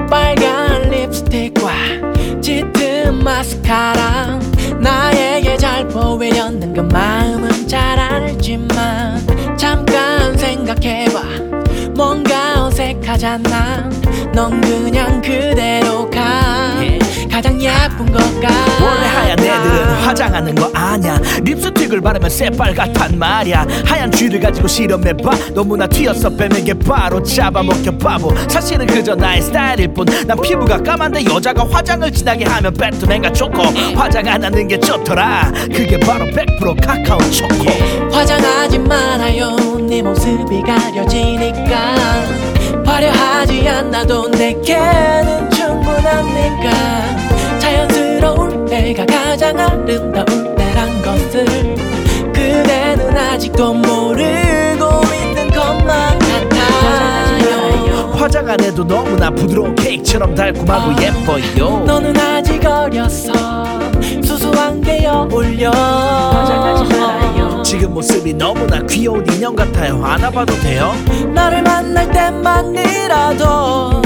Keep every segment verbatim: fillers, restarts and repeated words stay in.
빨간 립스틱과 짙은 마스카라 나에게 잘 보이려는 그 마음은 잘 알지만 잠깐 생각해봐 뭔가 어색하잖아 넌 그냥 그대로 가 가장 예쁜 것 같아 원래 하얀 애들은 화장하는 거 아냐 립스틱을 바르면 새빨갛단 말이야 하얀 쥐를 가지고 실험해봐 너무나 튀어서 빼는 게 바로 잡아먹혀 바보 사실은 그저 나의 스타일일 뿐 난 피부가 까만데 여자가 화장을 진하게 하면 배트맨과 초코 화장 안 하는 게 좋더라 그게 바로 백 퍼센트 카카오 초코 화장하지 말아요 네 모습이 가려지니까 화려하지 않아도 내게는 충분하니까 자연스러울 때가 가장 아름다울 때란 것을 그대는 아직도 모르고 있는 것만 같아요 화장 안 해도 너무나 부드러운 케이크처럼 달콤하고 어, 예뻐요 너는 아직 어려서 수수한 게 어울려 화장하지 말아요 지금 모습이 너무나 귀여운 인형 같아요 안아봐도 돼요? 나를 만날 때만이라도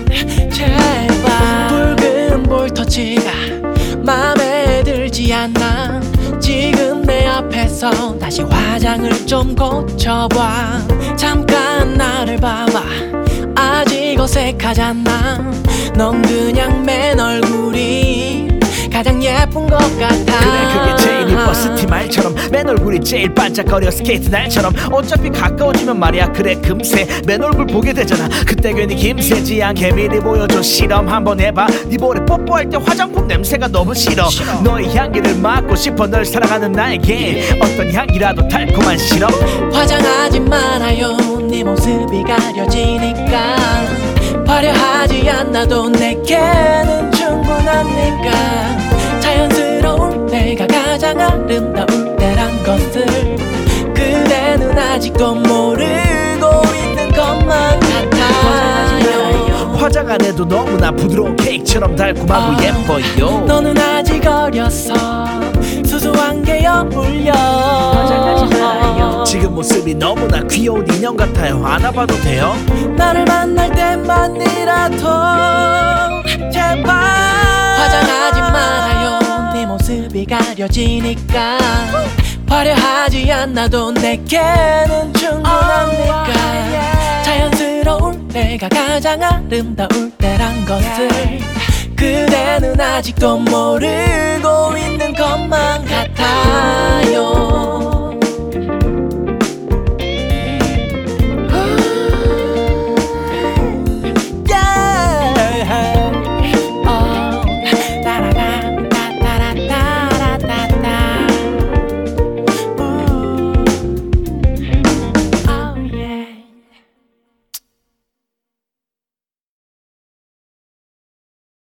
제발 붉은 볼터치가 맘에 들지 않나 지금 내 앞에서 다시 화장을 좀 고쳐봐 잠깐 나를 봐봐 아직 어색하잖아 넌 그냥 맨 얼굴이 가장 예쁜 것 같아 그래 그게 제일 이뻐 스티말처럼 맨 얼굴이 제일 반짝거려 스케이트 날처럼 어차피 가까워지면 말이야 그래 금세 맨 얼굴 보게 되잖아 그때 괜히 김새지 않게 미리 보여줘 실험 한번 해봐 네 볼에 뽀뽀할 때 화장품 냄새가 너무 싫어, 싫어. 너의 향기를 맡고 싶어 널 사랑하는 나에게 어떤 향기라도 달콤한 실험 화장하지 말아요 네 모습이 가려지니까 화려하지 않아도 내게는 충분하니까 자연스러울 때가 가장 아름다울 때란 것을 그대는 아직도 모르고 있는 것만 같아요 화장 안 해도 너무나 부드러운 케이크처럼 달콤하고 어, 예뻐요 너는 아직 어려서 수수한 게 어울려 화장하지 말아요 지금 모습이 너무나 귀여운 인형 같아요 안아봐도 돼요? 나를 만날 때만이라도 제발 화장하지 말아요 네 모습이 가려지니까 화려하지 않아도 내게는 충분하니까 자연스러울 때가 가장 아름다울 때란 것을 그대는 아직도 모르고 있는 것만 같아요